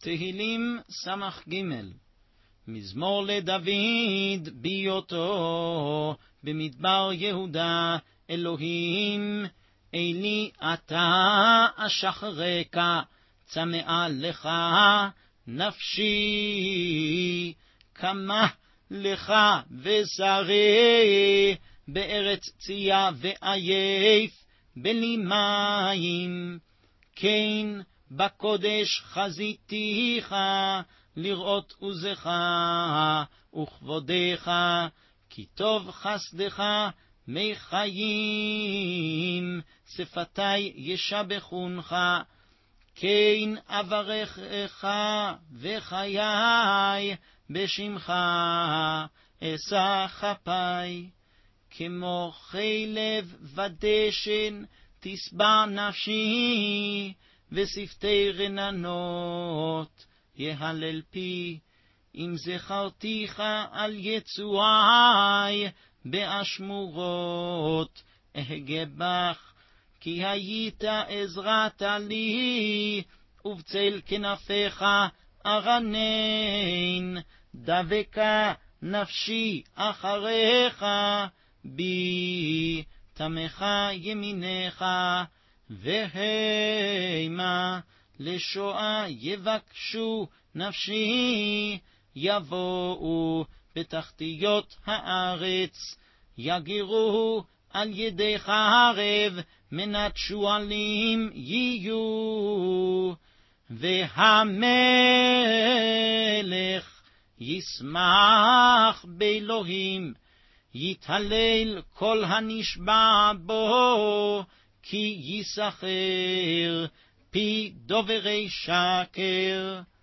תהילים סמך ג' מזמור לדוד בהיותו במדבר יהודה. אלוהים אלי אתה אשחרק, צמאה לך נפשי. קמה לך ושרי בארץ צייה ועייף בלי מים. כן בקודש חזיתיך לראות עוזך וכבודך, כי טוב חסדך מי חיים, שפתי ישבחונך. כן אברכך וחיי בשמך אשא כפי. כמו חלב ודשן תשבע נפשי, ושפתי רננות יהלל פי. אם זכרתיך על יצועי באשמורות אהגה בך. כי היית עזרת לי, ובצל כנפיך ארנן. דבקה נפשי אחריך, בי תמך ימינך. והמה לשואה יבקשו נפשי, יבואו בתחתיות הארץ. יגירו על ידי חרב, מנת שועלים יהיו. והמלך ישמח באלוהים, יתהלל כל הנשבע בו, כי יסחר פי דוברי שקר.